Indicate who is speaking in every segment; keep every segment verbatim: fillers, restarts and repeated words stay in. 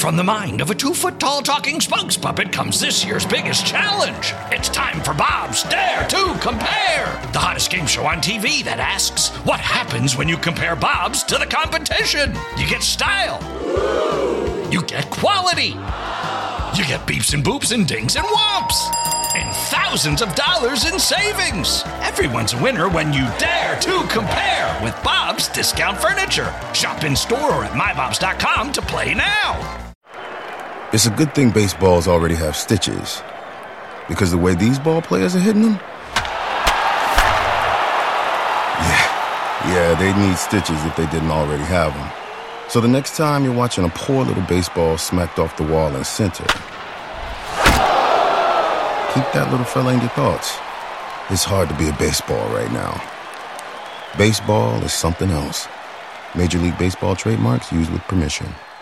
Speaker 1: From the mind of a two-foot-tall talking spokes puppet comes this year's biggest challenge. It's time for Bob's Dare to Compare, the hottest game show on T V that asks, what happens when you compare Bobs to the competition? You get style. You get quality. You get beeps and boops and dings and whomps. And thousands of dollars in savings. Everyone's a winner when you dare to compare with Bob's Discount Furniture. Shop in store or at my bobs dot com to play now.
Speaker 2: It's a good thing baseballs already have stitches, because the way these ball players are hitting them, yeah, yeah, they need stitches if they didn't already have them. So the next time you're watching a poor little baseball smacked off the wall in center, keep that little fella in your thoughts. It's hard to be a baseball right now. Baseball is something else. Major League Baseball trademarks used with permission.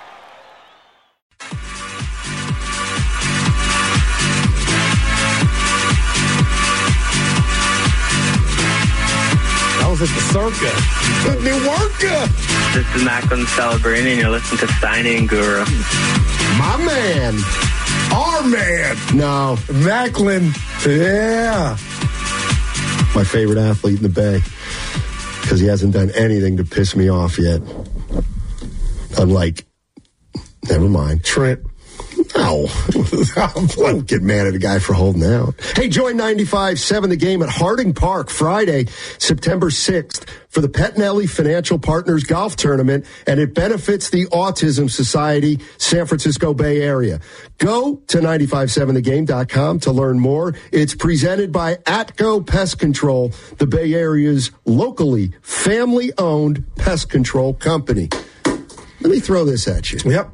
Speaker 3: I was at the Circa. At New Worka.
Speaker 4: This is Macklin Celebrini, and you're listening to Signing Guru.
Speaker 3: My man. Our man. No, Macklin. Yeah. My favorite athlete in the Bay. Because he hasn't done anything to piss me off yet. Unlike, never mind, Trent. No. I don't get mad at a guy for holding out. Hey, join ninety-five point seven The Game at Harding Park Friday, September sixth for the Pettinelli Financial Partners Golf Tournament, and it benefits the Autism Society, San Francisco Bay Area. Go to ninety-five point seven the game dot com to learn more. It's presented by Atco Pest Control, the Bay Area's locally family-owned pest control company. Let me throw this at you.
Speaker 5: Yep.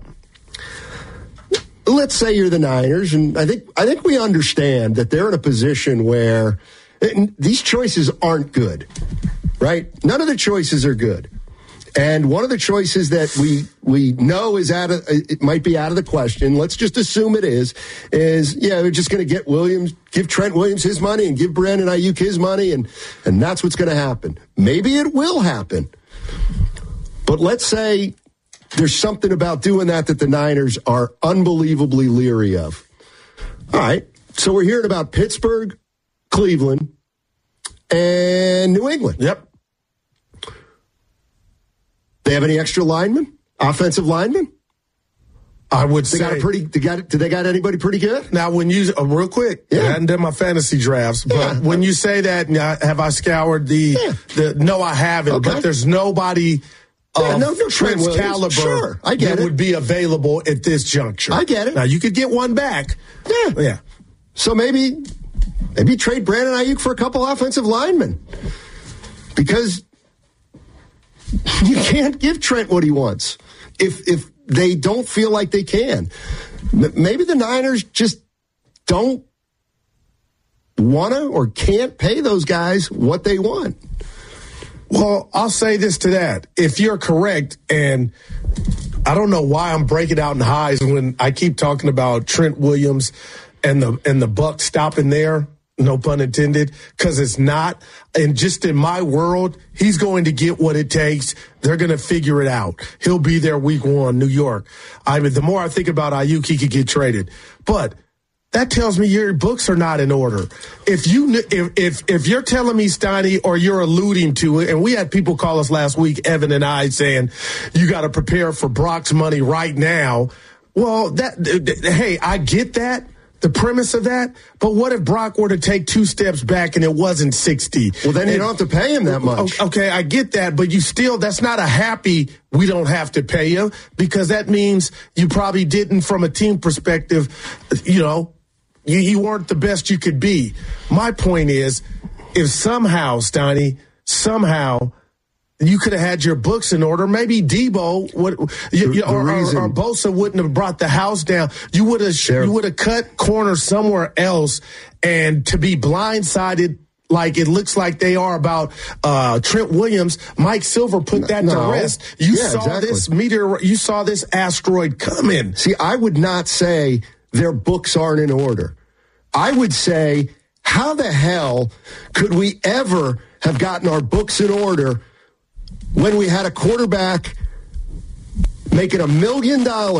Speaker 3: Let's say you're the Niners, and I think I think we understand that they're in a position where these choices aren't good, right? None of the choices are good. And one of the choices that we we know is out of, it might be out of the question, let's just assume it is, is, yeah, we're just going to get Williams, give Trent Williams his money and give Brandon Ayuk his money, and, and that's what's going to happen. Maybe it will happen. But let's say there's something about doing that that the Niners are unbelievably leery of. All right, so we're hearing about Pittsburgh, Cleveland, and New England.
Speaker 5: Yep.
Speaker 3: They have any extra linemen? Offensive linemen?
Speaker 5: I would
Speaker 3: they
Speaker 5: say.
Speaker 3: Got a pretty, they got, do they got anybody pretty good?
Speaker 5: Now, when you, uh, real quick,
Speaker 3: yeah.
Speaker 5: I hadn't done my fantasy drafts, but
Speaker 3: yeah.
Speaker 5: when you say that, have I scoured the, yeah. the no, I haven't, okay. but there's nobody
Speaker 3: yeah,
Speaker 5: of
Speaker 3: no, no
Speaker 5: Trent's caliber
Speaker 3: sure, I get
Speaker 5: that
Speaker 3: it.
Speaker 5: would be available at this juncture.
Speaker 3: I get it.
Speaker 5: Now, you could get one back.
Speaker 3: Yeah.
Speaker 5: Yeah.
Speaker 3: So maybe, maybe trade Brandon Ayuk for a couple offensive linemen. Because you can't give Trent what he wants if if they don't feel like they can. Maybe the Niners just don't want to or can't pay those guys what they want.
Speaker 5: Well, I'll say this to that. If you're correct, and I don't know why I'm breaking out in highs when I keep talking about Trent Williams and the and the Bucs stopping there, no pun intended, because it's not. And just in my world, he's going to get what it takes. They're going to figure it out. He'll be there week one, New York. I mean, the more I think about Ayuk, he could get traded. But that tells me your books are not in order. If you if if if you're telling me, Steiny, or you're alluding to it, and we had people call us last week, Evan and I, saying you got to prepare for Brock's money right now. Well, that hey, I get that. The premise of that, but what if Brock were to take two steps back and it wasn't sixty?
Speaker 3: Well, then you and, don't have to pay him that much.
Speaker 5: Okay, I get that, but you still, that's not a happy, we don't have to pay you, because that means you probably didn't, from a team perspective, you know, you, you weren't the best you could be. My point is, if somehow, Steiny, somehow, you could have had your books in order. Maybe Debo would, you, you, or, or, or Bosa wouldn't have brought the house down. You would have, you would have cut corners somewhere else, and to be blindsided like it looks like they are about uh, Trent Williams. Mike Silver put that
Speaker 3: no.
Speaker 5: to rest. You
Speaker 3: yeah,
Speaker 5: saw
Speaker 3: exactly.
Speaker 5: this meteor. You saw this asteroid coming.
Speaker 3: See, I would not say their books aren't in order. I would say, how the hell could we ever have gotten our books in order when we had a quarterback making a million dollars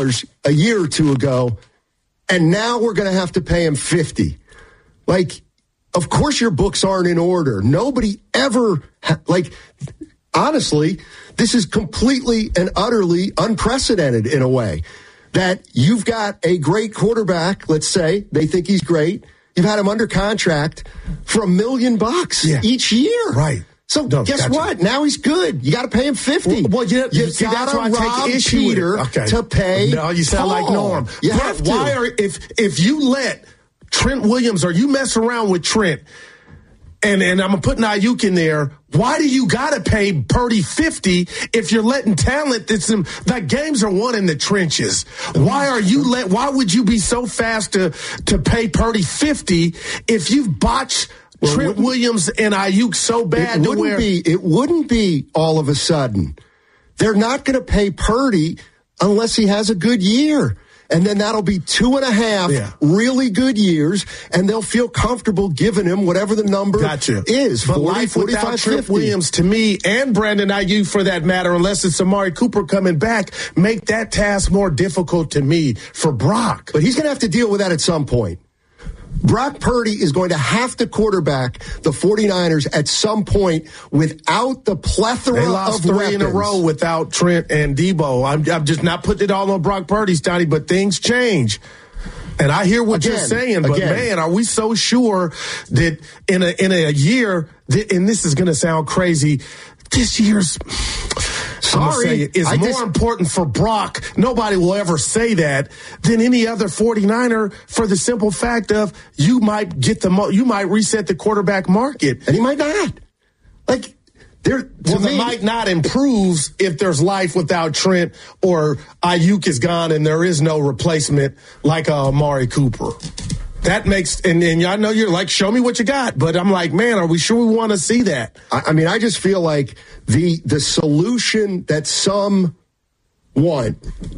Speaker 3: a year or two ago, and now we're going to have to pay him fifty. Like, of course your books aren't in order. Nobody ever, ha- like, honestly, this is completely and utterly unprecedented in a way. That you've got a great quarterback, let's say, they think he's great. You've had him under contract for a million bucks yeah. each year.
Speaker 5: Right.
Speaker 3: So
Speaker 5: no,
Speaker 3: guess
Speaker 5: gotcha.
Speaker 3: what? Now he's good. You got to pay him fifty.
Speaker 5: Well, well you,
Speaker 3: you
Speaker 5: see, that's why I
Speaker 3: rob
Speaker 5: take issue
Speaker 3: Peter
Speaker 5: with it. Okay.
Speaker 3: to pay.
Speaker 5: No, you sound
Speaker 3: Paul.
Speaker 5: like Norm.
Speaker 3: You
Speaker 5: but
Speaker 3: have to.
Speaker 5: Why are if if you let Trent Williams or you mess around with Trent, and and I'm putting Ayuk in there, why do you got to pay Purdy fifty if you're letting talent that's in, like games are won in the trenches? Why are you let? Why would you be so fast to to pay Purdy fifty if you've botched well, Trent Williams and Ayuk so bad?
Speaker 3: It
Speaker 5: to
Speaker 3: wouldn't
Speaker 5: where,
Speaker 3: be. It wouldn't be all of a sudden. They're not going to pay Purdy unless he has a good year. And then that'll be two and a half
Speaker 5: yeah.
Speaker 3: really good years, and they'll feel comfortable giving him whatever the number
Speaker 5: gotcha.
Speaker 3: is.
Speaker 5: But
Speaker 3: forty,
Speaker 5: life without Trent
Speaker 3: fifty.
Speaker 5: Williams, to me, and Brandon Ayuk for that matter, unless it's Amari Cooper coming back, make that task more difficult to me for Brock.
Speaker 3: But he's going to have to deal with that at some point. Brock Purdy is going to have to quarterback the 49ers at some point without the plethora
Speaker 5: they lost
Speaker 3: of
Speaker 5: three
Speaker 3: weapons.
Speaker 5: in a row without Trent and Debo. I'm, I'm just not putting it all on Brock Purdy, Stoney, but things change. And I hear what
Speaker 3: again,
Speaker 5: you're saying, but
Speaker 3: again.
Speaker 5: man, are we so sure that in a in a year, that, and this is going to sound crazy, this year's...
Speaker 3: Sorry,
Speaker 5: say it, is
Speaker 3: I
Speaker 5: more
Speaker 3: dis-
Speaker 5: important for Brock. Nobody will ever say that than any other 49er for the simple fact of you might get the mo- you might reset the quarterback market,
Speaker 3: and he might not. Like there,
Speaker 5: well,
Speaker 3: me,
Speaker 5: it might not improves if there's life without Trent or Ayuk is gone and there is no replacement like uh, Amari Cooper. That makes, and, and I know you're like, show me what you got. But I'm like, man, are we sure we want to see that?
Speaker 3: I, I mean, I just feel like the the solution that some want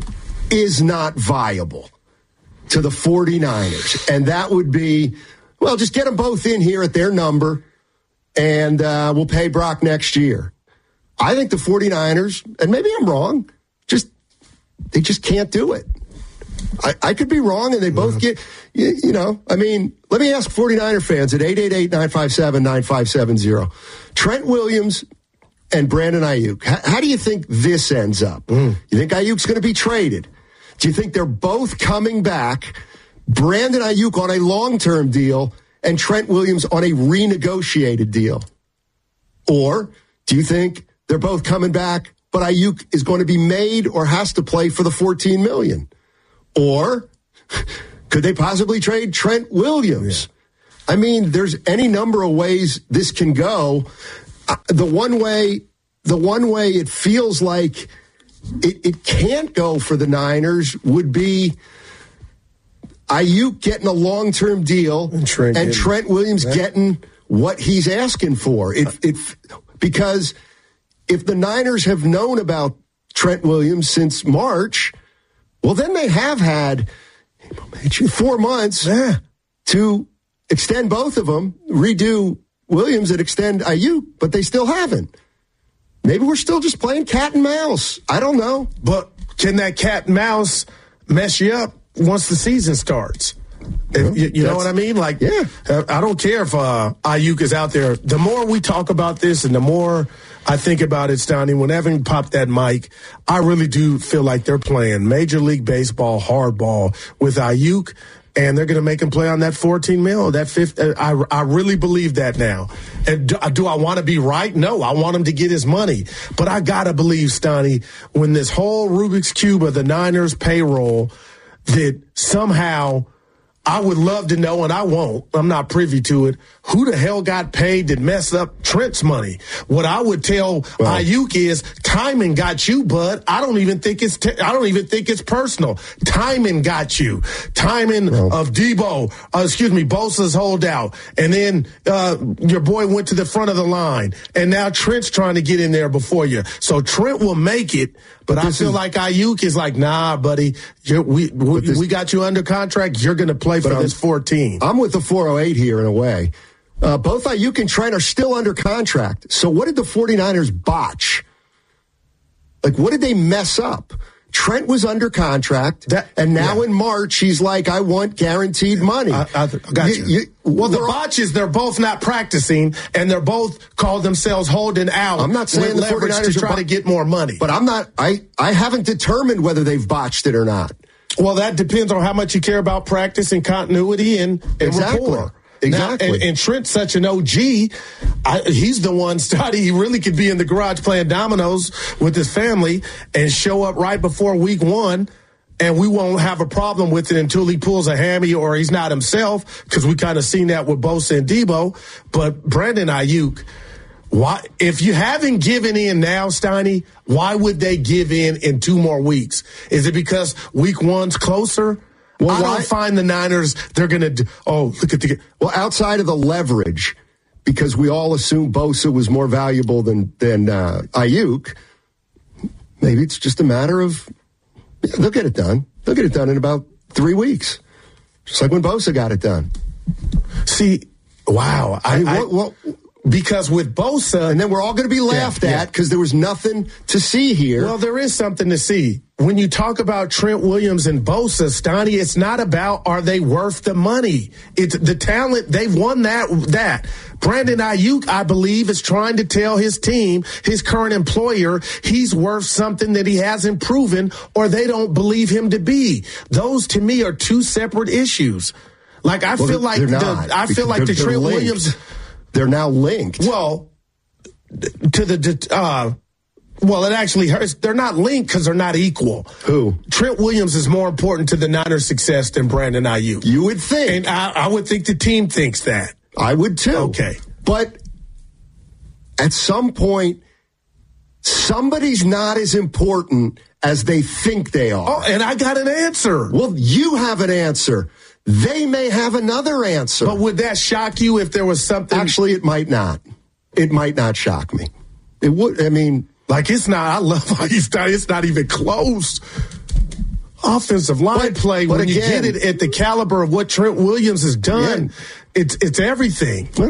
Speaker 3: is not viable to the 49ers. And that would be, well, just get them both in here at their number, and uh, we'll pay Brock next year. I think the 49ers, and maybe I'm wrong, just they just can't do it. I, I could be wrong, and they both get, you, you know, I mean, let me ask 49er fans at eight eight eight, nine five seven, nine five seven zero. Trent Williams and Brandon Ayuk, how, how do you think this ends up? Mm. You think Ayuk's going to be traded? Do you think they're both coming back, Brandon Ayuk on a long-term deal and Trent Williams on a renegotiated deal? Or do you think they're both coming back, but Ayuk is going to be made or has to play for the fourteen million dollars? Or could they possibly trade Trent Williams? Yeah. I mean, there's any number of ways this can go. Uh, the one way, the one way it feels like it, it can't go for the Niners would be Ayuk getting a long-term deal and Trent, and Trent Williams yeah. getting what he's asking for. It, it, because if the Niners have known about Trent Williams since March, well, then they have had four months yeah. to extend both of them, redo Williams and extend Ayuk, but they still haven't. Maybe we're still just playing cat and mouse. I don't know.
Speaker 5: But can that cat and mouse mess you up once the season starts? If, you, you know what I mean? Like,
Speaker 3: yeah.
Speaker 5: I don't care if uh, Ayuk is out there. The more we talk about this and the more I think about it, Stoney, whenever you pop that mic, I really do feel like they're playing Major League Baseball hardball with Ayuk, and they're going to make him play on that fourteen mil. That fifth, I, I really believe that now. And do, do I want to be right? No, I want him to get his money. But I got to believe, Stoney, when this whole Rubik's Cube of the Niners payroll, that somehow I would love to know, and I won't, I'm not privy to it, who the hell got paid that messed up Trent's money. What I would tell well, Ayuk is timing got you, bud. I don't even think it's te- I don't even think it's personal. Timing got you. Timing well, of Debo, uh, excuse me, Bosa's holdout, and then uh, your boy went to the front of the line, and now Trent's trying to get in there before you. So Trent will make it, but, but I feel is, like Ayuk is like, nah, buddy, you're, we we, this, we got you under contract. You're going to play for this fourteen.
Speaker 3: I'm with the four oh eight here in a way. Uh, both Ayuk and Trent are still under contract. So what did the 49ers botch? Like, what did they mess up? Trent was under contract,
Speaker 5: That,
Speaker 3: and now
Speaker 5: yeah.
Speaker 3: in March, he's like, I want guaranteed money.
Speaker 5: I, I got you. you, you well, the botches, they're both not practicing, and they're both call themselves holding out.
Speaker 3: I'm not saying
Speaker 5: with
Speaker 3: the
Speaker 5: leverage
Speaker 3: forty-niners
Speaker 5: to try
Speaker 3: are bo-
Speaker 5: to get more money.
Speaker 3: But I'm not, I, I haven't determined whether they've botched it or not.
Speaker 5: Well, that depends on how much you care about practice and continuity and, and
Speaker 3: Exactly.
Speaker 5: rapport.
Speaker 3: Exactly.
Speaker 5: Now, and, and Trent's such an O G. I, he's the one, Scotty. He really could be in the garage playing dominoes with his family and show up right before week one, and we won't have a problem with it until he pulls a hammy or he's not himself, because we kind of seen that with Bosa and Debo. But Brandon Ayuk, why, if you haven't given in now, Steiny, why would they give in in two more weeks? Is it because week one's closer? Well, I
Speaker 3: why-
Speaker 5: don't find the Niners, they're going to, oh, look at the.
Speaker 3: Well, outside of the leverage, because we all assume Bosa was more valuable than, than uh, Ayuk, maybe it's just a matter of, yeah, they'll get it done. They'll get it done in about three weeks. Just like when Bosa got it done.
Speaker 5: See, wow. I,
Speaker 3: I mean,
Speaker 5: I-
Speaker 3: what, what,
Speaker 5: because with Bosa.
Speaker 3: and then we're all going to be laughed
Speaker 5: Yeah, yeah.
Speaker 3: at because there was nothing to see here.
Speaker 5: Well, there is something to see. When you talk about Trent Williams and Bosa, Stoney, it's not about are they worth the money. It's the talent. They've won that. That Brandon Ayuk, I believe, is trying to tell his team, his current employer, he's worth something that he hasn't proven, or they don't believe him to be. Those, to me, are two separate issues. Like I
Speaker 3: Well,
Speaker 5: feel like
Speaker 3: they're
Speaker 5: the,
Speaker 3: not,
Speaker 5: I feel
Speaker 3: because
Speaker 5: like the
Speaker 3: they're- they're
Speaker 5: Trent
Speaker 3: linked.
Speaker 5: Williams.
Speaker 3: They're now linked.
Speaker 5: Well, to the uh, well, it actually hurts. They're not linked because they're not equal.
Speaker 3: Who?
Speaker 5: Trent Williams is more important to the Niners' success than Brandon Ayuk.
Speaker 3: You would think.
Speaker 5: And I, I would think the team thinks that.
Speaker 3: I would too.
Speaker 5: Okay.
Speaker 3: But at some point, somebody's not as important as they think they are.
Speaker 5: Oh, and I got an answer.
Speaker 3: Well, you have an answer. They may have another answer.
Speaker 5: But would that shock you if there was something?
Speaker 3: Actually, it might not. It might not shock me. It would. I mean,
Speaker 5: like it's not. I love how he's not. It's not even close. Offensive line
Speaker 3: But-
Speaker 5: play.
Speaker 3: but
Speaker 5: When
Speaker 3: again-
Speaker 5: you get it at the caliber of what Trent Williams has done,
Speaker 3: Yeah.
Speaker 5: it's it's everything.
Speaker 3: well,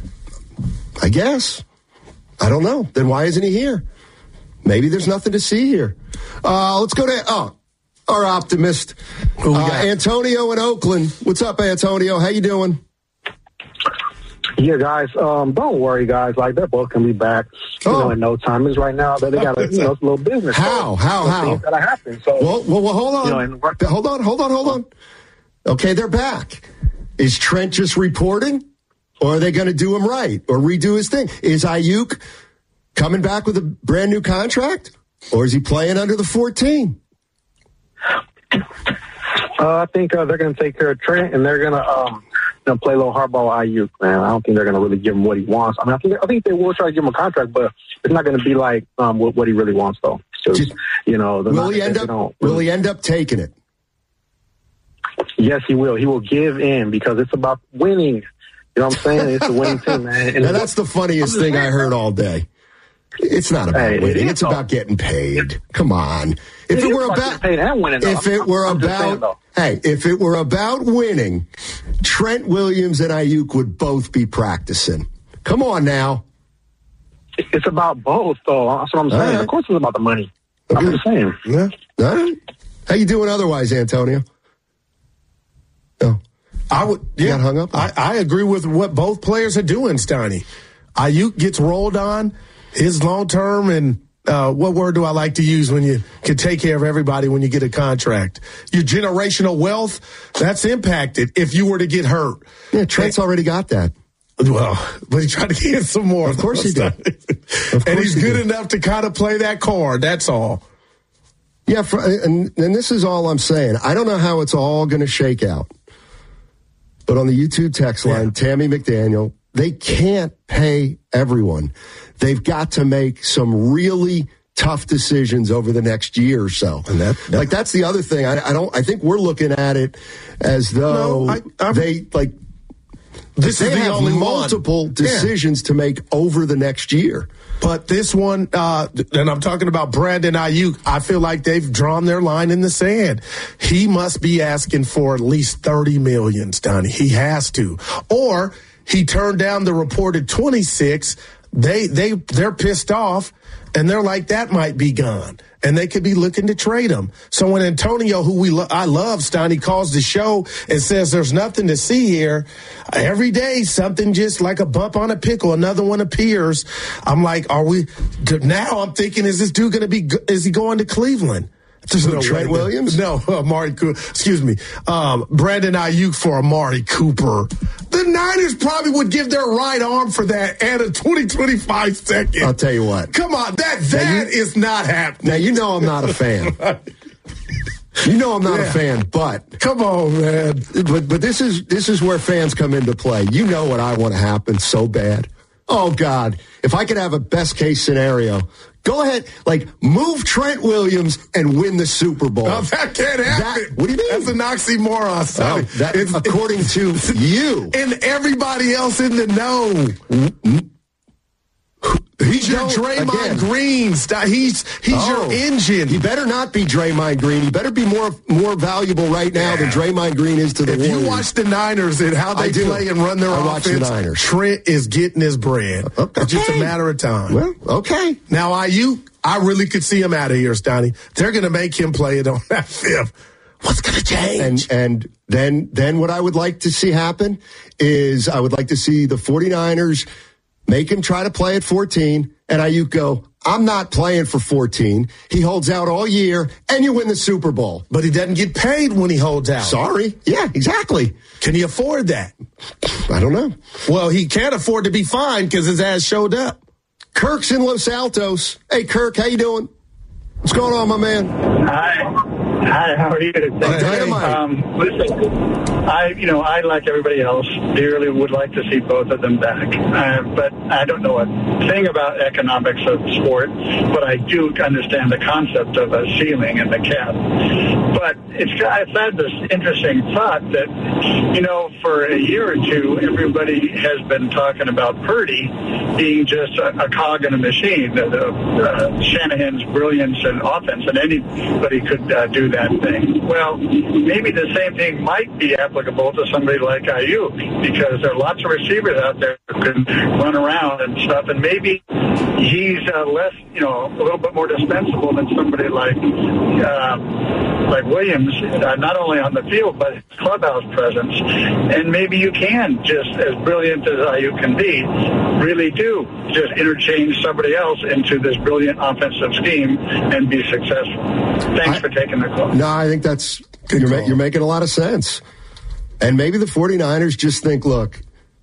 Speaker 3: I guess. I don't know. Then why isn't he here? Maybe there's nothing to see here. Uh, let's go to oh, our optimist,
Speaker 5: Who we
Speaker 3: uh,
Speaker 5: got?
Speaker 3: Antonio in Oakland. What's up, Antonio? How you doing?
Speaker 6: Yeah, guys, um, don't worry, guys. Like, they're both going to be back, you
Speaker 3: Oh.
Speaker 6: know, in no time. Is right now that they got a, you know, it's a little business.
Speaker 3: How?
Speaker 6: So,
Speaker 3: How?
Speaker 6: you know,
Speaker 3: How?
Speaker 6: Things gotta happen. So,
Speaker 3: Well, well, well hold on.
Speaker 6: You know, and work-
Speaker 3: hold on, hold on, hold on. Okay, they're back. Is Trent just reporting, or are they going to do him right or redo his thing? Is Ayuk coming back with a brand new contract, or is he playing under the fourteen?
Speaker 6: uh, I think uh, they're going to take care of Trent, and they're going to, um, you know, play a little hardball with Ayuk, man. I don't think they're going to really give him what he wants. I mean, I think I think they will try to give him a contract, but it's not going to be like um, what, what he really wants, though. Just, you know, the
Speaker 3: Will he
Speaker 6: Niners,
Speaker 3: end
Speaker 6: they
Speaker 3: up?
Speaker 6: don't
Speaker 3: Will
Speaker 6: really-
Speaker 3: he end up taking it?
Speaker 6: Yes, he will. He will give in because it's about winning. You know what I'm saying? It's a winning team, man. And
Speaker 3: Now, that's the funniest thing I heard all day. It's not about
Speaker 6: Hey, it
Speaker 3: winning.
Speaker 6: is,
Speaker 3: It's
Speaker 6: though.
Speaker 3: about getting paid. Come on. If
Speaker 6: It
Speaker 3: it
Speaker 6: is
Speaker 3: were
Speaker 6: about
Speaker 3: about,
Speaker 6: getting paid and winning, though.
Speaker 3: if it
Speaker 6: I'm-
Speaker 3: were
Speaker 6: I'm just saying,
Speaker 3: about,
Speaker 6: though.
Speaker 3: hey, if it were about winning, Trent Williams and Ayuk would both be practicing. Come on now.
Speaker 6: It's about both, though. That's what I'm saying.
Speaker 3: right.
Speaker 6: Of course, it's about the money.
Speaker 3: Okay.
Speaker 6: I'm just saying.
Speaker 5: Yeah.
Speaker 3: All right. How you doing otherwise, Antonio? No.
Speaker 5: I would. Yeah,
Speaker 3: got hung up on
Speaker 5: I, I agree with what both players are doing, Steiny. Ayuk gets rolled on. His long term and uh, what word do I like to use when you can take care of everybody when you get a contract? Your generational wealth, that's impacted if you were to get hurt.
Speaker 3: Yeah, Trent's already got that.
Speaker 5: Well, but he tried to get some more.
Speaker 3: Of course he did. Of
Speaker 5: And
Speaker 3: course
Speaker 5: he's
Speaker 3: he
Speaker 5: good
Speaker 3: did.
Speaker 5: enough to kind of play that card. That's all.
Speaker 3: Yeah, for, and, and this is all I'm saying. I don't know how it's all going to shake out. But on the YouTube text line,
Speaker 5: Yeah.
Speaker 3: Tammy McDaniel, they can't pay everyone. They've got to make some really tough decisions over the next year or so.
Speaker 5: And that- that-
Speaker 3: like that's the other thing. I, I don't. I think we're looking at it as though
Speaker 5: No, I- I'm-
Speaker 3: they like
Speaker 5: This
Speaker 3: they
Speaker 5: is the
Speaker 3: have
Speaker 5: only
Speaker 3: multiple
Speaker 5: one. Yeah.
Speaker 3: decisions to make over the next year.
Speaker 5: But this one, uh, and I'm talking about Brandon Ayuk, I feel like they've drawn their line in the sand. He must be asking for at least thirty million, Donnie. He has to. Or he turned down the reported twenty-six. They, they, they're pissed off, and they're like, that might be gone. and they could be looking to trade him. So when Antonio, who we lo- I love, Steiny, calls the show and says there's nothing to see here, every day something just like a bump on a pickle, another one appears. I'm like, are we now? I'm thinking, is this dude going to be? Is he going to Cleveland? There's no
Speaker 3: Trent Williams?
Speaker 5: No, Amari Cooper. Excuse me. Um, Brandon Ayuk for Amari Cooper. The Niners probably would give their right arm for that and a twenty twenty-five second.
Speaker 3: I'll tell you what.
Speaker 5: Come on, that that you, is not happening.
Speaker 3: Now, you know I'm not a fan. You know I'm not yeah. a fan, but
Speaker 5: come on, man.
Speaker 3: But but this is this is where fans come into play. You know what I want to happen so bad. Oh God, if I could have a best case scenario, go ahead, like move Trent Williams and win the Super Bowl.
Speaker 5: No, that can't happen.
Speaker 3: That, what do you mean?
Speaker 5: That's an oxymoron, Sonny.
Speaker 3: Oh, that, it's, according it's, to you
Speaker 5: and everybody else in the know.
Speaker 3: Mm-hmm.
Speaker 5: He's your Draymond again. Green. He's he's
Speaker 3: oh,
Speaker 5: your engine.
Speaker 3: He better not be Draymond Green. He better be more more valuable right now yeah. than Draymond Green is to the
Speaker 5: if
Speaker 3: Warriors.
Speaker 5: If you watch the Niners and how they play and run their
Speaker 3: I
Speaker 5: offense,
Speaker 3: watch the Niners.
Speaker 5: Trent is getting his bread.
Speaker 3: Okay.
Speaker 5: It's just a matter of time.
Speaker 3: Well, okay.
Speaker 5: Now, Ayuk, I really could see him out of here, Stoney. They're going to make him play it on that fifth. What's going to change?
Speaker 3: And and then then what I would like to see happen is I would like to see the 49ers make him try to play at fourteen, and Ayuk go, I'm not playing for fourteen. He holds out all year, and you win the Super Bowl.
Speaker 5: But he doesn't get paid when he holds out.
Speaker 3: Sorry. Yeah, exactly.
Speaker 5: Can he afford that?
Speaker 3: I don't know.
Speaker 5: Well, he can't afford to be fined because his ass showed up.
Speaker 3: Kirk's in Los Altos. Hey, Kirk, how you doing? What's going on, my man?
Speaker 7: Hi. Hi, how are you today?
Speaker 3: Hey.
Speaker 7: Um, listen, I, you know, I, like everybody else, dearly would like to see both of them back. Uh, but I don't know a thing about economics of sport, but I do understand the concept of a ceiling and the cap. But it's, I've had this interesting thought that, you know, for a year or two, everybody has been talking about Purdy being just a, a cog in a machine, the, uh, Shanahan's brilliance and offense, and anybody could uh, do that thing. Well, maybe the same thing might be applicable to somebody like Ayuk, because there are lots of receivers out there who can run around and stuff, and maybe he's uh, less, you know, a little bit more dispensable than somebody like uh, like Williams, uh, not only on the field, but his clubhouse presence. And maybe you can, just as brilliant as Ayuk can be, really do just interchange somebody else into this brilliant offensive scheme and be successful. Thanks I, for taking the call.
Speaker 3: No, I think that's, you're, ma- you're making a lot of sense. And maybe the 49ers just think, look,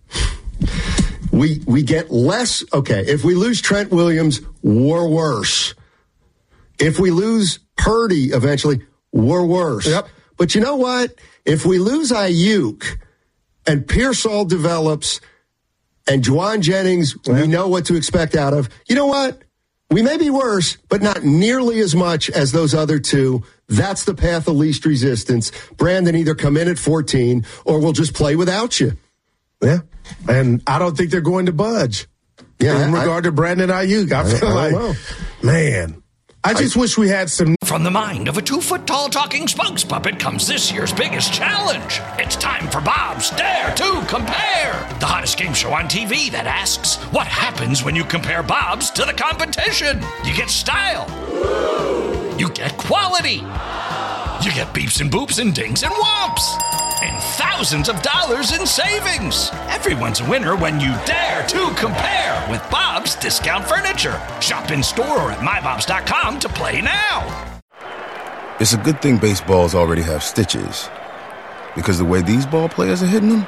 Speaker 3: we we get less. Okay, if we lose Trent Williams, we're worse. If we lose Purdy eventually, we're worse.
Speaker 5: Yep.
Speaker 3: But you know what? If we lose Ayuk and Pearsall develops and Juwan Jennings, yeah. we know what to expect out of. You know what? We may be worse, but not nearly as much as those other two. That's the path of least resistance. Brandon, either come in at fourteen or we'll just play without you.
Speaker 5: Yeah. And I don't think they're going to budge. Yeah. In I, regard to Brandon Ayuk, I, I feel I like, know. man. I just I, wish we had some...
Speaker 1: From the mind of a two-foot-tall talking spokes puppet comes this year's biggest challenge. It's time for Bob's Dare to Compare, the hottest game show on T V that asks, what happens when you compare Bob's to the competition? You get style. You get quality. You get beeps and boops and dings and whomps. And thousands of dollars in savings. Everyone's a winner when you dare to compare with Bob's Discount Furniture. Shop in store or at my bobs dot com to play now.
Speaker 2: It's a good thing baseballs already have stitches, because the way these ball players are hitting them,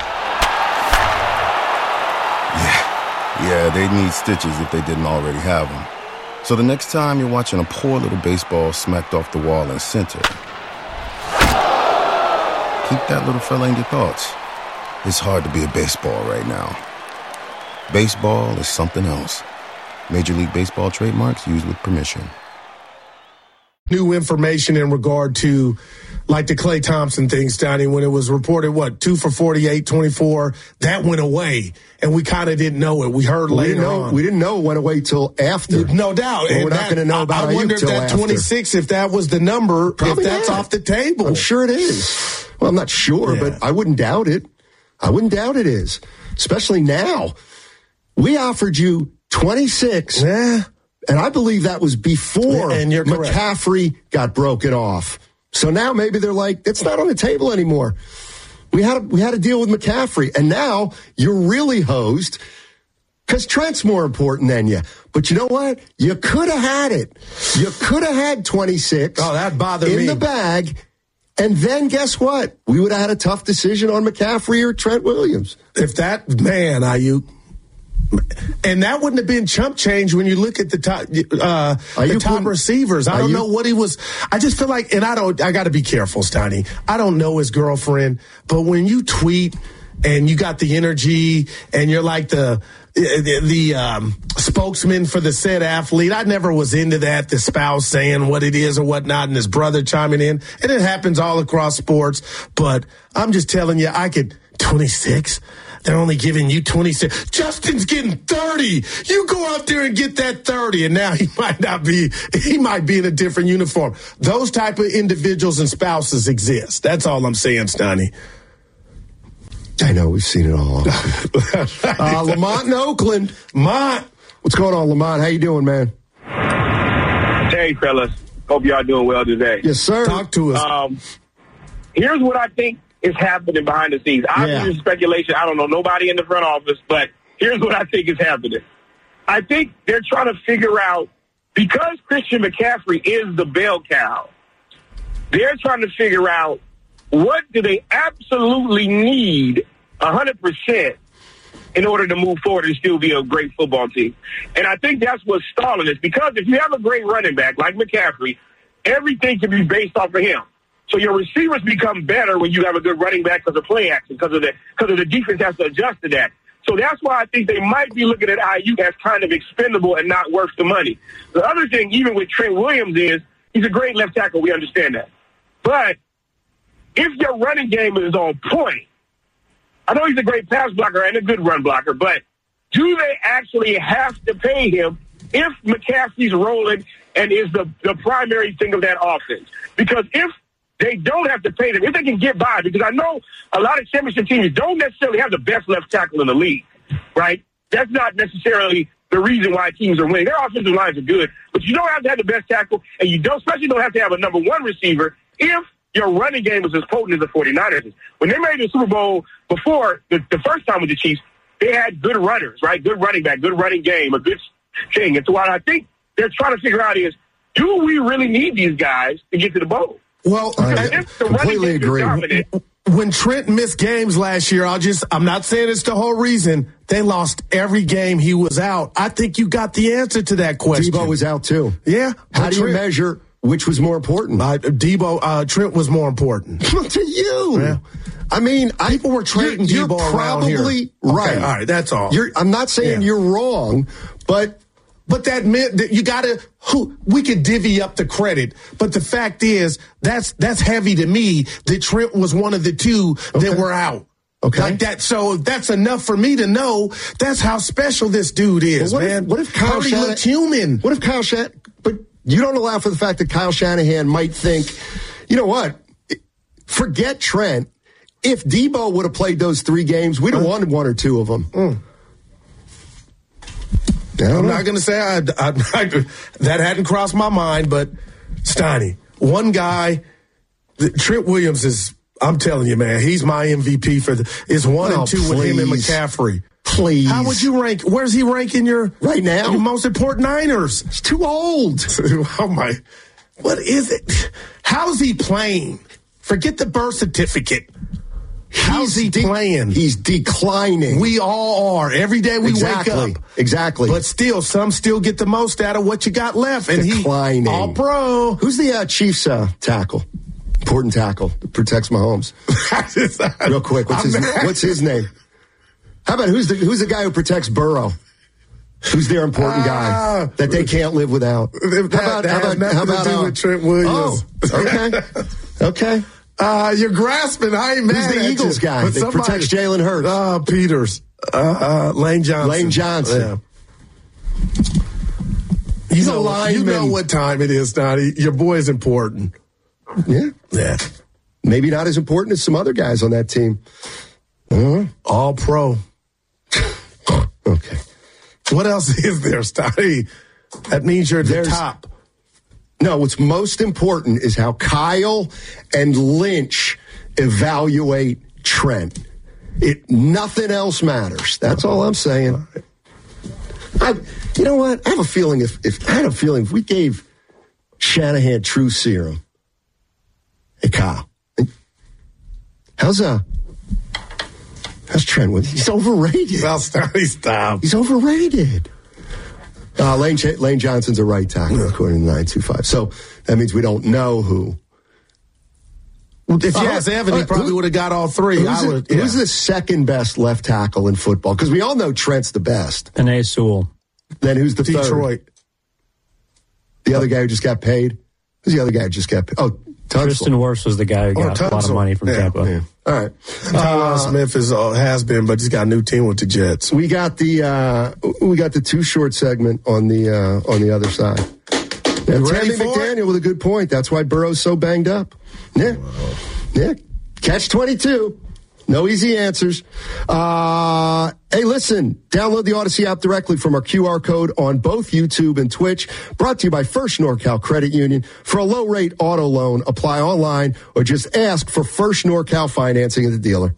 Speaker 2: yeah, yeah, they need stitches if they didn't already have them. So the next time you're watching a poor little baseball smacked off the wall in center, keep that little fella in your thoughts. It's hard to be a baseball right now. Baseball is something else. Major League Baseball trademarks used with permission.
Speaker 5: New information in regard to, like the Klay Thompson thing, Stoney, when it was reported, what, two for forty-eight, twenty-four, that went away, and we kind of didn't know it. We heard
Speaker 3: we
Speaker 5: later
Speaker 3: didn't know,
Speaker 5: on.
Speaker 3: We didn't know it went away till after.
Speaker 5: No doubt.
Speaker 3: Well, we're
Speaker 5: that,
Speaker 3: not going to know about
Speaker 5: I, I wonder if that
Speaker 3: after.
Speaker 5: twenty-six, if that was the number,
Speaker 3: Probably
Speaker 5: if that's
Speaker 3: not.
Speaker 5: off the table.
Speaker 3: I'm sure it is. Well, I'm not sure, yeah. but I wouldn't doubt it. I wouldn't doubt it is, especially now. We offered you twenty-six
Speaker 5: yeah.
Speaker 3: And I believe that was before
Speaker 5: and you're correct.
Speaker 3: McCaffrey got broken off. So now maybe they're like, it's not on the table anymore. We had, a, we had to deal with McCaffrey. And now you're really hosed because Trent's more important than you. But you know what? You could have had it. You could have had twenty-six.
Speaker 5: Oh, that bothered
Speaker 3: in
Speaker 5: me.
Speaker 3: In the bag. And then guess what? We would have had a tough decision on McCaffrey or Trent Williams.
Speaker 5: If that, man, Ayuk. And that wouldn't have been chump change when you look at the top, uh, the top putting, receivers. I don't you, know what he was. I just feel like, and I don't, I got to be careful, Steiny. I don't know his girlfriend, but when you tweet and you got the energy and you're like the, the, the um, spokesman for the said athlete, I never was into that, the spouse saying what it is or whatnot and his brother chiming in. And it happens all across sports, but I'm just telling you, I could, twenty-six? They're only giving you twenty-six. Justin's getting thirty. You go out there and get that thirty, and now he might not be, he might be in a different uniform. Those type of individuals and spouses exist. That's all I'm saying, Steiny.
Speaker 3: I know, we've seen it all. uh, Lamont in Oakland. Mont. What's going on, Lamont? How you doing, man?
Speaker 8: Hey, fellas. Hope y'all doing well today.
Speaker 3: Yes, sir.
Speaker 5: Talk to us.
Speaker 8: Um, here's what I think is happening behind the scenes. Obviously, yeah. speculation. I don't know nobody in the front office, but here's what I think is happening. I think they're trying to figure out, because Christian McCaffrey is the bell cow, they're trying to figure out what do they absolutely need one hundred percent in order to move forward and still be a great football team. And I think that's what's stalling this, because if you have a great running back like McCaffrey, everything can be based off of him. So your receivers become better when you have a good running back because of play action, because of the because of the defense has to adjust to that. So that's why I think they might be looking at Ayuk as kind of expendable and not worth the money. The other thing, even with Trent Williams, is he's a great left tackle. We understand that. But if your running game is on point, I know he's a great pass blocker and a good run blocker, but do they actually have to pay him if McCaffrey's rolling and is the, the primary thing of that offense? Because if they don't have to pay them, if they can get by, because I know a lot of championship teams don't necessarily have the best left tackle in the league, right? That's not necessarily the reason why teams are winning. Their offensive lines are good, but you don't have to have the best tackle, and you don't, especially don't have to have a number one receiver if your running game was as potent as the 49ers. When they made the Super Bowl before, the, the first time with the Chiefs, they had good runners, right? Good running back, good running game, a good thing. And so what I think they're trying to figure out is, do we really need these guys to get to the bowl?
Speaker 5: Well, I completely agree. When Trent missed games last year, I'll just, I'm not saying it's the whole reason. They lost every game he was out. I think you got the answer to that question.
Speaker 3: Debo was out too.
Speaker 5: Yeah.
Speaker 3: How do you
Speaker 5: Trent,
Speaker 3: measure which was more important?
Speaker 5: Uh, Debo, uh, Trent was more important.
Speaker 3: To you. Yeah. I mean,
Speaker 5: people were trading
Speaker 3: you're,
Speaker 5: Debo
Speaker 3: you're
Speaker 5: around here.
Speaker 3: Probably right.
Speaker 5: Okay, all right, that's all.
Speaker 3: You're, I'm not saying yeah. you're wrong, but
Speaker 5: But that meant that you got to, who we could divvy up the credit. But the fact is, that's that's heavy to me that Trent was one of the two okay. that were out.
Speaker 3: Okay.
Speaker 5: Like that. So that's enough for me to know that's how special this dude is,
Speaker 3: what
Speaker 5: man.
Speaker 3: If, what if Kyle
Speaker 5: Shanahan looked human?
Speaker 3: What if Kyle Shanahan, but you don't allow for the fact that Kyle Shanahan might think, you know what, forget Trent. If Debo would have played those three games, we'd have won one or two of them.
Speaker 5: Mm. I'm not going to say I, I, I, that hadn't crossed my mind, but Steiny, one guy, the, Trent Williams is, I'm telling you, man, he's my M V P for the, is one oh, and two please. with him and McCaffrey.
Speaker 3: Please.
Speaker 5: How would you rank? Where's he ranking your,
Speaker 3: right now?
Speaker 5: Your most important Niners?
Speaker 3: He's too old.
Speaker 5: Oh my, what is it? How's he playing? Forget the birth certificate. How's he de- playing?
Speaker 3: He's declining.
Speaker 5: We all are. Every day we
Speaker 3: exactly.
Speaker 5: wake up.
Speaker 3: Exactly.
Speaker 5: But still, some still get the most out of what you got left. And
Speaker 3: declining.
Speaker 5: He all pro.
Speaker 3: Who's the uh, Chiefs uh, tackle? Important tackle that protects Mahomes. Real quick, what's his, what's his name? How about who's the who's the guy who protects Burrow? Who's their important guy uh, that they can't live without?
Speaker 5: That,
Speaker 3: how about
Speaker 5: that
Speaker 3: how about,
Speaker 5: has nothing
Speaker 3: how about
Speaker 5: to do
Speaker 3: uh,
Speaker 5: with Trent Williams?
Speaker 3: Oh, okay, okay.
Speaker 5: Uh, you're grasping. I ain't mad
Speaker 3: Who's the
Speaker 5: at
Speaker 3: Eagles
Speaker 5: you,
Speaker 3: guy that somebody, protects Jalen Hurts?
Speaker 5: Uh, Peters. Uh, uh, Lane Johnson.
Speaker 3: Lane Johnson.
Speaker 5: Yeah. You
Speaker 3: He's
Speaker 5: know,
Speaker 3: a lineman.
Speaker 5: You know what time it is, Donnie. Your boy is important.
Speaker 3: Yeah.
Speaker 5: Yeah.
Speaker 3: Maybe not as important as some other guys on that team. Uh-huh.
Speaker 5: All pro.
Speaker 3: Okay.
Speaker 5: What else is there, Stotty? That means you're at the
Speaker 3: There's-
Speaker 5: top.
Speaker 3: No, what's most important is how Kyle and Lynch evaluate Trent. It nothing else matters. That's all I'm saying. I, you know what? I have a feeling if, if I had a feeling if we gave Shanahan true serum. Hey, Kyle, how's uh, how's Trent? He's overrated.
Speaker 5: Well, stop. Stop.
Speaker 3: He's overrated. Uh, Lane, Lane Johnson's a right tackle, according to nine two five. So that means we don't know who.
Speaker 5: If you
Speaker 3: Uh,
Speaker 5: asked Evan, he
Speaker 3: uh,
Speaker 5: probably
Speaker 3: who-
Speaker 5: would have got all three.
Speaker 3: Who's,
Speaker 5: I
Speaker 3: the,
Speaker 5: would, yeah.
Speaker 3: who's the second best left tackle in football? Because we all know Trent's the best.
Speaker 9: Panay Sewell.
Speaker 3: Then who's the third?
Speaker 5: Detroit.
Speaker 3: The other guy who just got paid? Who's the other guy who just got paid? Oh, Tunsil.
Speaker 9: Tristan Wirfs was the guy who
Speaker 5: Oh,
Speaker 9: got a lot of
Speaker 5: Tunsil.
Speaker 9: money from
Speaker 5: Yeah,
Speaker 9: Tampa.
Speaker 3: Yeah. All right.
Speaker 5: Tyron Smith is, uh, has been, but he's got a new team with the Jets.
Speaker 3: We got the uh, we got the too short segment on the uh, on the other side. Yeah,
Speaker 5: You ready
Speaker 3: Tammy
Speaker 5: for
Speaker 3: McDaniel
Speaker 5: it?
Speaker 3: with a good point. That's why Burrow's so banged up. Yeah, yeah. Catch twenty-two. No easy answers. Uh, hey, listen, download the Odyssey app directly from our Q R code on both YouTube and Twitch. Brought to you by First NorCal Credit Union. For a low-rate auto loan, apply online or just ask for First NorCal financing at the dealer.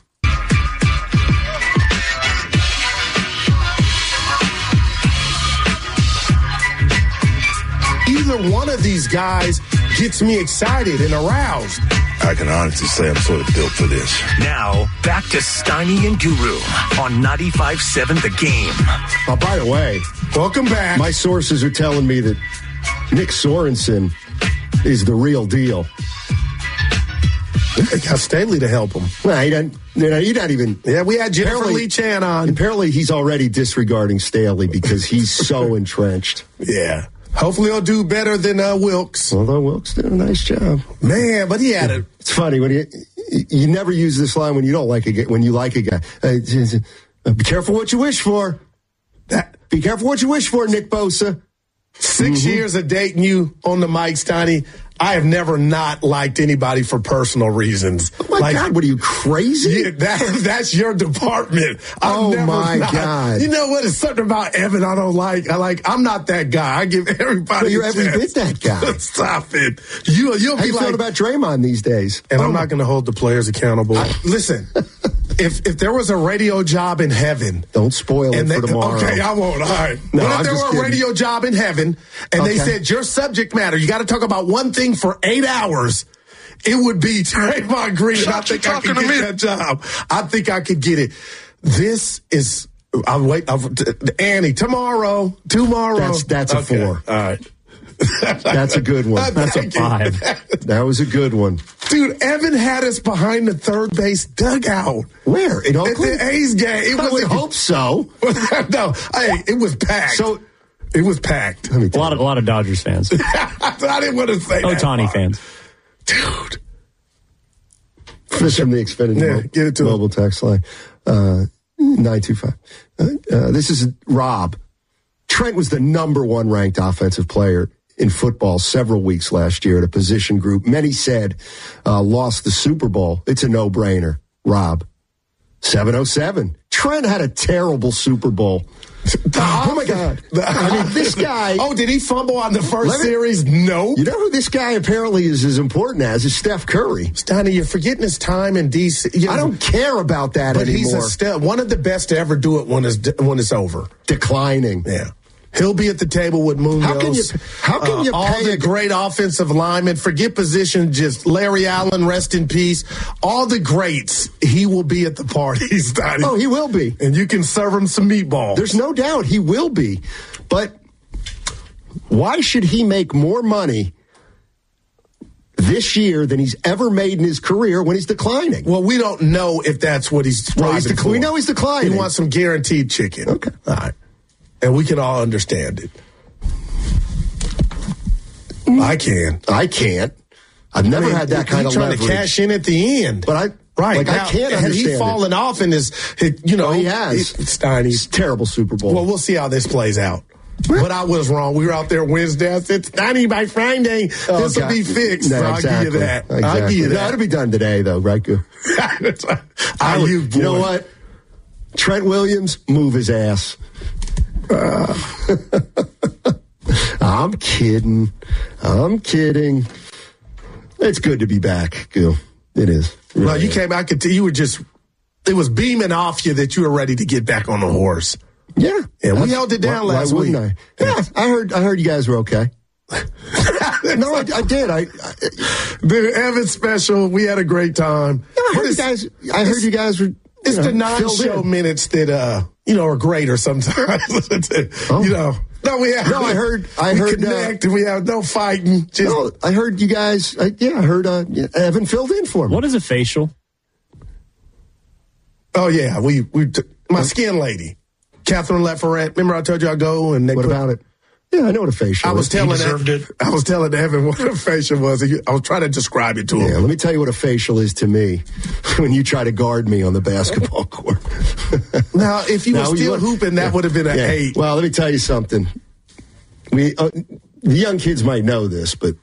Speaker 5: Either one of these guys gets me excited and aroused.
Speaker 10: I can honestly say I'm sort of built for this.
Speaker 1: Now, back to Steiny and Guru on ninety-five seven The Game.
Speaker 3: Oh, by the way,
Speaker 5: Welcome back.
Speaker 3: my sources are telling me that Nick Sorensen is the real deal.
Speaker 5: They got Staley to help him.
Speaker 3: Well, he doesn't, you know, he's not even.
Speaker 5: Yeah, we had Jennifer
Speaker 3: Apparently-
Speaker 5: Lee Chan on.
Speaker 3: Apparently, he's already disregarding Staley because he's so entrenched.
Speaker 5: Yeah. Hopefully he'll do better than uh, Wilkes.
Speaker 3: Although Wilkes did a nice job.
Speaker 5: Man, but he had a...
Speaker 3: It's funny when you you never use this line when you don't like a guy. When you like a guy, uh, be careful what you wish for. That be careful what you wish for, Nick Bosa.
Speaker 5: Six
Speaker 3: Mm-hmm.
Speaker 5: years of dating you on the mic, Steiny. I have never not liked anybody for personal reasons.
Speaker 3: Oh my
Speaker 5: Like,
Speaker 3: God, what are you crazy?
Speaker 5: Yeah, that, that's your department. I've
Speaker 3: Oh,
Speaker 5: never
Speaker 3: my
Speaker 5: not-
Speaker 3: God.
Speaker 5: You know what? It's something about Evan I don't like. I like. I'm not that guy. I give everybody.
Speaker 3: Well, you're
Speaker 5: a
Speaker 3: every
Speaker 5: chance.
Speaker 3: bit that guy.
Speaker 5: Stop it. You you'll
Speaker 3: How
Speaker 5: be
Speaker 3: you
Speaker 5: like.
Speaker 3: feel about Draymond these days?
Speaker 5: and
Speaker 3: Oh,
Speaker 5: I'm not going to hold the players accountable. Listen, if if there was a radio job in heaven.
Speaker 3: Don't spoil it
Speaker 5: And they,
Speaker 3: for tomorrow.
Speaker 5: okay, I won't. All right.
Speaker 3: No,
Speaker 5: what if
Speaker 3: I'm
Speaker 5: there
Speaker 3: just
Speaker 5: were a
Speaker 3: kidding.
Speaker 5: radio job in heaven and they
Speaker 3: Okay.
Speaker 5: said your subject matter, you got to talk about one thing for eight hours? It would be Draymond Green. And I
Speaker 10: Shut you
Speaker 5: think I could
Speaker 10: talking
Speaker 5: get
Speaker 10: to me.
Speaker 5: that job. I think I could get it. This is. I'll wait. I'll, Annie, tomorrow. Tomorrow.
Speaker 3: That's- that's a
Speaker 5: Okay.
Speaker 3: four.
Speaker 5: All right.
Speaker 3: That's a good one.
Speaker 9: That's a
Speaker 5: Thank you.
Speaker 9: five.
Speaker 3: That was a good one.
Speaker 5: Dude, Evan had us behind the third base dugout.
Speaker 3: Where? In
Speaker 5: At
Speaker 3: Oakland?
Speaker 5: the A's game. It
Speaker 3: I
Speaker 5: was
Speaker 3: would hope so.
Speaker 5: no, hey, it was packed.
Speaker 3: So-
Speaker 5: it was packed.
Speaker 3: Let me
Speaker 9: A
Speaker 3: tell
Speaker 9: lot
Speaker 3: you.
Speaker 9: of a lot of Dodgers fans.
Speaker 5: I didn't want to say that.
Speaker 9: Ohtani fans.
Speaker 5: Dude.
Speaker 3: This from the Xfinity
Speaker 5: Yeah,
Speaker 3: mo-
Speaker 5: get it to
Speaker 3: mobile text line. Uh, nine two five. Uh, uh, this is Rob. Trent was the number one ranked offensive player in football several weeks last year at a position group. Many said uh, lost the Super Bowl. It's a no-brainer. Rob. seven oh seven. Trent had a terrible Super Bowl. Oh, my God. I mean, this guy.
Speaker 5: Oh, did he fumble on the first
Speaker 3: Let me-
Speaker 5: series? No.
Speaker 3: You know who this guy apparently is as important as? Is Steph Curry.
Speaker 5: Steiny, you're forgetting his time in D C. You know,
Speaker 3: I don't care about that
Speaker 5: but
Speaker 3: anymore.
Speaker 5: he's a step, one of the best to ever do it when it's when it's over.
Speaker 3: Declining.
Speaker 5: Yeah. He'll be at the table with Munoz.
Speaker 3: How can you- how can you
Speaker 5: uh, all
Speaker 3: pay
Speaker 5: the
Speaker 3: a-
Speaker 5: great offensive linemen? Forget position, just Larry Allen, rest in peace. All the greats, he will be at the parties. Steiny.
Speaker 3: Oh, he will be.
Speaker 5: And you can serve him some meatballs.
Speaker 3: There's no doubt he will be. But why should he make more money this year than he's ever made in his career when he's declining?
Speaker 5: Well, we don't know if that's what he's striving
Speaker 3: Well, he's dec-
Speaker 5: for.
Speaker 3: we know he's declining.
Speaker 5: He wants some guaranteed chicken.
Speaker 3: Okay.
Speaker 5: All right. And we can all understand it. I can.
Speaker 3: I can't. I've never
Speaker 5: I mean,
Speaker 3: had that kind
Speaker 5: he's
Speaker 3: of
Speaker 5: trying
Speaker 3: leverage.
Speaker 5: to cash in at the end.
Speaker 3: But I,
Speaker 5: right.
Speaker 3: like,
Speaker 5: now,
Speaker 3: I can't
Speaker 5: had
Speaker 3: understand
Speaker 5: he
Speaker 3: it.
Speaker 5: fallen off in his, his you know,
Speaker 3: Oh, he has.
Speaker 5: It's Steiny.
Speaker 3: It's a terrible Super Bowl.
Speaker 5: Well, we'll see how this plays out. But I was wrong. We were out there Wednesday. I said, Steiny, by Friday,
Speaker 3: Oh,
Speaker 5: this will
Speaker 3: God.
Speaker 5: be fixed.
Speaker 3: No,
Speaker 5: So I'll
Speaker 3: exactly.
Speaker 5: give you that.
Speaker 3: Exactly.
Speaker 5: I'll give you
Speaker 3: No,
Speaker 5: that.
Speaker 3: it'll be done today, though, right? Good. I would,
Speaker 5: you,
Speaker 3: you know what? Trent Williams, move his ass. Uh, I'm kidding. I'm kidding. It's good to be back, Gil. It is. Really
Speaker 5: well, you
Speaker 3: is.
Speaker 5: came. I could tell you were just. It was beaming off you that you were ready to get back on the horse.
Speaker 3: Yeah,
Speaker 5: yeah. We held it down
Speaker 3: why,
Speaker 5: last
Speaker 3: why
Speaker 5: week.
Speaker 3: I? Yeah, I heard. I heard you guys were okay. no, I, I did. I, I
Speaker 5: the Evan special. We had a great time.
Speaker 3: No, I heard you guys. I heard you guys were.
Speaker 5: It's
Speaker 3: know,
Speaker 5: the non-show
Speaker 3: in.
Speaker 5: minutes that uh you know are greater sometimes.
Speaker 3: oh.
Speaker 5: You know. No, we have.
Speaker 3: No, I heard. I
Speaker 5: we
Speaker 3: heard.
Speaker 5: Connect
Speaker 3: Uh,
Speaker 5: and we have no fighting. Just,
Speaker 3: no, I heard you guys. I, yeah, I heard. Uh, Evan filled in for me.
Speaker 9: What is a facial?
Speaker 5: Oh yeah, we we t- my skin lady, Catherine Leferette. Remember I told you I go and they.
Speaker 3: What
Speaker 5: put,
Speaker 3: about it? Yeah, I know what a facial.
Speaker 5: I was
Speaker 3: is.
Speaker 5: telling Evan, I was telling Evan what a facial was. I was trying to describe it to him.
Speaker 3: Yeah, let me tell you what a facial is to me. When you try to guard me on the basketball court.
Speaker 5: Now, if you
Speaker 3: now,
Speaker 5: were still
Speaker 3: you,
Speaker 5: hooping, that
Speaker 3: yeah,
Speaker 5: would have been an
Speaker 3: yeah.
Speaker 5: eight.
Speaker 3: Well, let me tell you something. We uh, the young kids might know this, but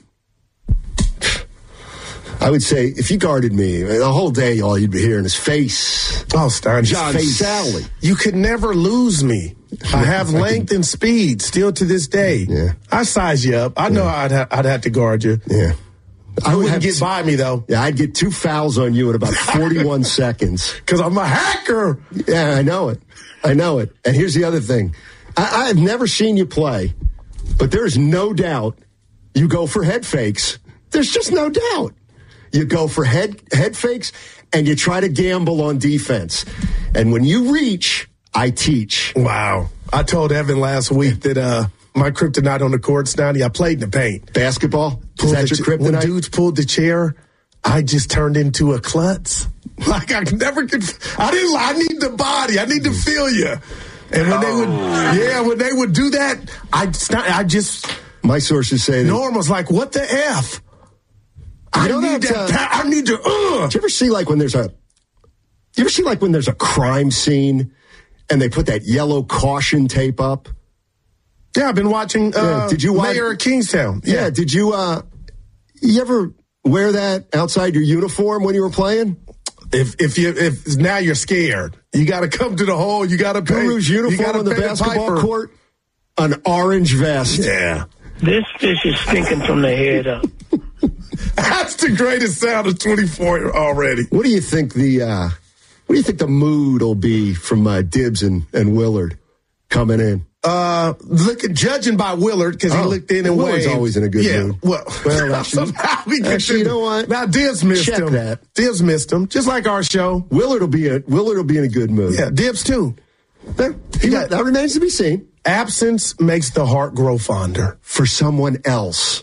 Speaker 3: I would say if you guarded me the whole day, all you'd be hearing is face.
Speaker 5: Oh, Stein,
Speaker 3: John
Speaker 5: face.
Speaker 3: Sally.
Speaker 5: You could never lose me. I have length and speed still to this day.
Speaker 3: Yeah.
Speaker 5: I size you up. I know
Speaker 3: yeah.
Speaker 5: I'd ha- I'd have to guard you.
Speaker 3: Yeah.
Speaker 5: I
Speaker 3: would
Speaker 5: wouldn't get
Speaker 3: to,
Speaker 5: by me though.
Speaker 3: Yeah, I'd get two fouls on you in about forty-one seconds.
Speaker 5: Because I'm a hacker.
Speaker 3: Yeah, I know it. I know it. And here's the other thing. I, I've never seen you play, but there's no doubt you go for head fakes. There's just no doubt. You go for head head fakes and you try to gamble on defense. And when you reach, I teach.
Speaker 5: Wow. I told Evan last week that uh, my kryptonite on the court, Stoney, I played in the paint.
Speaker 3: Basketball? Is that your kryptonite?
Speaker 5: When dudes pulled the chair, I just turned into a klutz. Like I never could. I didn't. I need the body. I need to feel you. And when oh. they would, yeah, when they would do that, I, I just.
Speaker 3: My sources say that.
Speaker 5: Norm was like, "What the f?"
Speaker 3: You
Speaker 5: I
Speaker 3: know
Speaker 5: need
Speaker 3: that.
Speaker 5: that
Speaker 3: Uh,
Speaker 5: I need to. Uh.
Speaker 3: Do you ever see like when there's a? You ever see like when there's a crime scene, and they put that yellow caution tape up?
Speaker 5: Yeah, I've been watching. Uh,
Speaker 3: yeah, did you watch
Speaker 5: Mayor of Kingstown?
Speaker 3: Yeah. yeah. Did you? Uh, you ever wear that outside your uniform when you were playing?
Speaker 5: If if you if now you're scared, you got to come to the hole. You got to pay.
Speaker 3: Guru's uniform on the basketball
Speaker 5: the
Speaker 3: court, an orange vest.
Speaker 5: Yeah.
Speaker 11: This fish is stinking from the head up.
Speaker 5: That's the greatest sound of twenty-four already.
Speaker 3: What do you think the uh, What do you think the mood will be from uh, Dibbs and, and Willard coming in?
Speaker 5: Uh, look at judging by Willard because
Speaker 3: oh,
Speaker 5: he looked in and
Speaker 3: Willard's
Speaker 5: waved.
Speaker 3: always in a good
Speaker 5: yeah,
Speaker 3: mood.
Speaker 5: Well,
Speaker 3: well actually,
Speaker 5: somehow we get
Speaker 3: actually you know what?
Speaker 5: Now Dibbs missed
Speaker 3: Check
Speaker 5: him.
Speaker 3: That.
Speaker 5: Dibbs missed him, just like our show.
Speaker 3: Willard will be a Willard will be in a good mood.
Speaker 5: Yeah, Dibbs too.
Speaker 3: There, he got, that remains to be seen.
Speaker 5: Absence makes the heart grow fonder
Speaker 3: for someone else.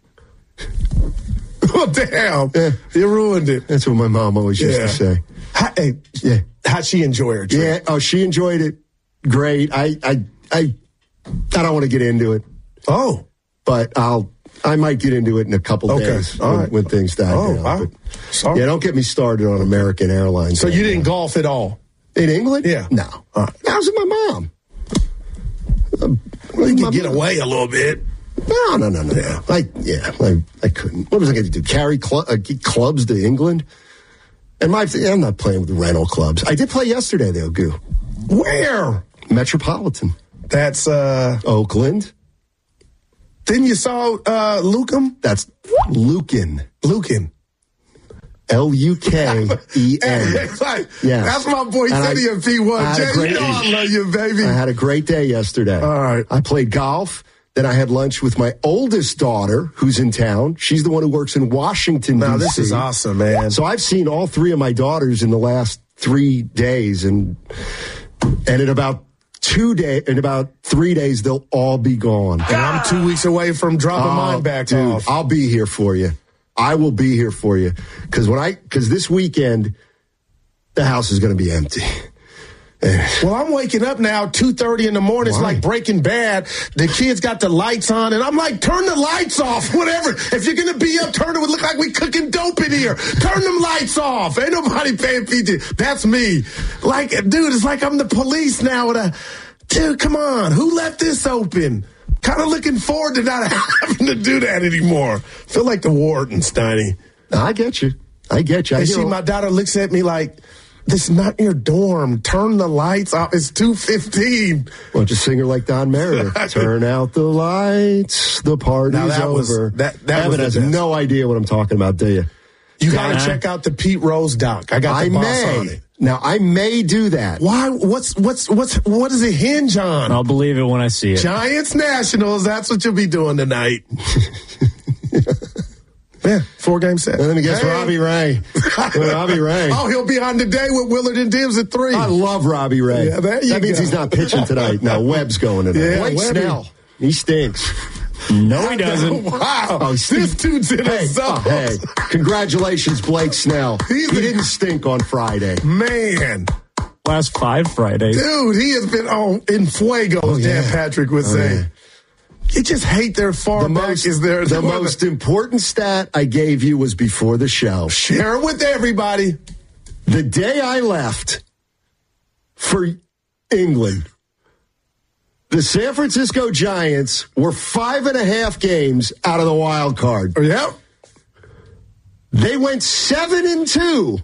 Speaker 5: Oh damn!
Speaker 3: Yeah.
Speaker 5: You ruined it.
Speaker 3: That's what my mom always used
Speaker 5: yeah.
Speaker 3: to say.
Speaker 5: How, hey,
Speaker 3: yeah,
Speaker 5: how'd she enjoy her trip?
Speaker 3: Yeah. Oh, she enjoyed it. Great. I, I, I, I don't want to get into it.
Speaker 5: Oh,
Speaker 3: but I'll. I might get into it in a couple
Speaker 5: okay.
Speaker 3: days
Speaker 5: All
Speaker 3: when,
Speaker 5: right.
Speaker 3: when things die
Speaker 5: oh,
Speaker 3: down.
Speaker 5: Wow.
Speaker 3: But,
Speaker 5: Sorry.
Speaker 3: Yeah, don't get me started on American Airlines.
Speaker 5: So you didn't
Speaker 3: now.
Speaker 5: golf at all
Speaker 3: in England?
Speaker 5: Yeah.
Speaker 3: No.
Speaker 5: All right.
Speaker 3: I was with my mom.
Speaker 5: Uh, well, you can get away a little bit.
Speaker 3: No, no, no, no.
Speaker 5: Yeah.
Speaker 3: I, yeah, I, I couldn't. What was I going to do? Carry cl- uh, clubs to England? And my, I'm not playing with rental clubs. I did play yesterday, though, Goo.
Speaker 5: Where?
Speaker 3: Metropolitan.
Speaker 5: That's, uh...
Speaker 3: Oakland.
Speaker 5: Then you saw, uh, Lucan?
Speaker 3: That's Lucan.
Speaker 5: Lucan.
Speaker 3: L U K E N.
Speaker 5: Like,
Speaker 3: yes.
Speaker 5: That's my boy City in P one. Jay, you know I love you, baby.
Speaker 3: I had a great day yesterday.
Speaker 5: All right.
Speaker 3: I played golf. Then I had lunch with my oldest daughter, who's in town. She's the one who works in Washington, D C.
Speaker 5: Now, this is awesome, man.
Speaker 3: So I've seen all three of my daughters in the last three days, and and in about two days, in about three days, they'll all be gone.
Speaker 5: And I'm two weeks away from dropping
Speaker 3: oh,
Speaker 5: mine back
Speaker 3: dude,
Speaker 5: off.
Speaker 3: I'll be here for you. I will be here for you because when I because this weekend the house is going to be empty.
Speaker 5: Well, I'm waking up now, two thirty in the morning. It's
Speaker 3: Why?
Speaker 5: like Breaking Bad. The kids got the lights on, and I'm like, turn the lights off, whatever. If you're going to be up, turn it. It would look like we cooking dope in here. Turn them lights off. Ain't nobody paying attention. That's me. Like, dude, it's like I'm the police now. With a, dude, come on. Who left this open? Kind of looking forward to not having to do that anymore. Feel like the warden, Steiny.
Speaker 3: I get you. I get you. I
Speaker 5: And
Speaker 3: hear
Speaker 5: she,
Speaker 3: all-
Speaker 5: my daughter looks at me like, This is not your dorm. Turn the lights off. It's two fifteen.
Speaker 3: Why don't you sing her like Don Meredith? Turn out the lights. The party's
Speaker 5: Now that
Speaker 3: over.
Speaker 5: was- that- that
Speaker 3: Evan
Speaker 5: was the
Speaker 3: has
Speaker 5: best.
Speaker 3: no idea what I'm talking about, do you?
Speaker 5: You got to
Speaker 9: Yeah.
Speaker 5: check out the Pete Rose doc. I got the
Speaker 3: I
Speaker 5: boss
Speaker 3: may.
Speaker 5: on it.
Speaker 3: Now, I may do that.
Speaker 5: Why? What's what's what's what does it hinge on?
Speaker 9: I'll believe it when I see it.
Speaker 5: Giants Nationals. That's what you'll be doing tonight. Yeah, four game set.
Speaker 3: And then he gets
Speaker 5: Hey.
Speaker 3: Robbie Ray. Robbie Ray.
Speaker 5: Oh, he'll be on today with Willard and Dibbs at three.
Speaker 3: I love Robbie Ray.
Speaker 5: Yeah, there you
Speaker 3: that means
Speaker 5: go.
Speaker 3: he's not pitching tonight. No, Webb's going tonight.
Speaker 5: Yeah,
Speaker 3: Blake
Speaker 5: Webby.
Speaker 3: Snell. He stinks.
Speaker 9: No, he doesn't.
Speaker 5: Wow.
Speaker 3: Oh,
Speaker 5: this
Speaker 3: Steve-
Speaker 5: dude's in
Speaker 3: hey,
Speaker 5: a zone.
Speaker 3: hey, congratulations, Blake Snell.
Speaker 5: He's
Speaker 3: he
Speaker 5: a-
Speaker 3: didn't stink on Friday.
Speaker 5: Man,
Speaker 9: Last five Fridays.
Speaker 5: dude, he has been on in fuego,
Speaker 3: Oh,
Speaker 5: as Dan
Speaker 3: yeah.
Speaker 5: Patrick would
Speaker 3: Oh,
Speaker 5: say.
Speaker 3: yeah.
Speaker 5: You just hate their far
Speaker 3: The
Speaker 5: back
Speaker 3: most,
Speaker 5: is there.
Speaker 3: the most important stat I gave you was before the show.
Speaker 5: Share it with everybody.
Speaker 3: The day I left for England, the San Francisco Giants were five and a half games out of the wild card.
Speaker 5: Yep.
Speaker 3: They went seven and two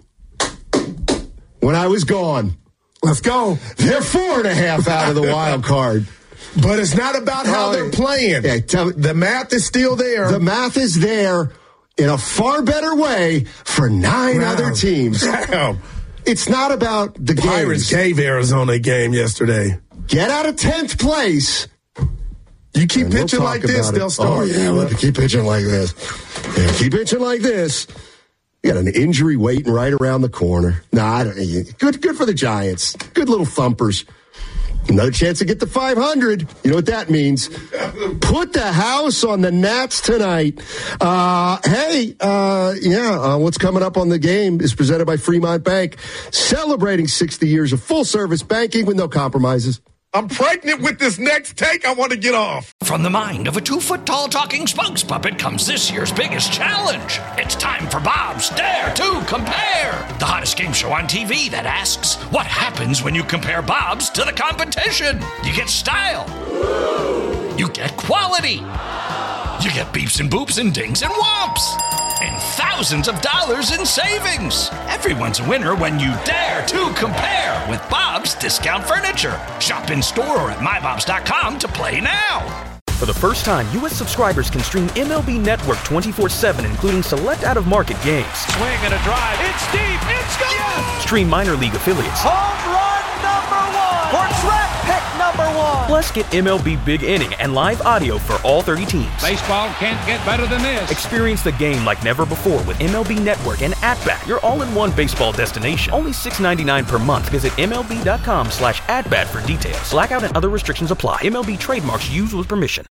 Speaker 3: when I was gone.
Speaker 5: Let's go.
Speaker 3: They're four and a half out of the wild card.
Speaker 5: But it's not about how
Speaker 3: Oh,
Speaker 5: they're playing.
Speaker 3: yeah, tell me-
Speaker 5: the math is still there.
Speaker 3: The math is there in a far better way for nine
Speaker 5: Wow.
Speaker 3: other teams.
Speaker 5: Damn.
Speaker 3: It's not about the
Speaker 5: Pirates
Speaker 3: games.
Speaker 5: gave Arizona a game yesterday.
Speaker 3: Get out of tenth place.
Speaker 5: You keep
Speaker 3: and we'll
Speaker 5: pitching
Speaker 3: talk
Speaker 5: like this,
Speaker 3: about it.
Speaker 5: they'll start.
Speaker 3: Oh, yeah, we'll keep pitching like this. Yeah, keep pitching like this. You got an injury waiting right around the corner. Nah, I don't, good, good for the Giants. Good little thumpers. Another chance to get to five hundred. You know what that means? Put the house on the Nats tonight. Uh, hey, uh, yeah, uh, what's coming up on the game is presented by Fremont Bank, celebrating sixty years of full-service banking with no compromises.
Speaker 5: I'm pregnant with this next take. I want to get off.
Speaker 1: From the mind of a two-foot-tall talking spokes puppet comes this year's biggest challenge. It's time for Bob's Dare to Compare, the hottest game show on T V that asks, what happens when you compare Bob's to the competition? You get style. You get quality. You get beeps and boops and dings and whomps. And thousands of dollars in savings. Everyone's a winner when you dare to compare with Bob's Discount Furniture. Shop in store or at my bobs dot com to play now.
Speaker 12: For the first time, U S subscribers can stream M L B Network twenty-four seven, including select out-of-market games.
Speaker 13: Swing and a drive. It's deep. It's gone. Yes.
Speaker 12: Stream minor league affiliates.
Speaker 13: Home run number one. For draft pick number one.
Speaker 12: Plus, get M L B Big Inning and live audio for all thirty teams.
Speaker 13: Baseball can't get better than this.
Speaker 12: Experience the game like never before with M L B Network and At-Bat, your all-in-one baseball destination. Only six dollars and ninety-nine cents per month. Visit M L B dot com slash at bat for details. Blackout and other restrictions apply. M L B trademarks used with permission.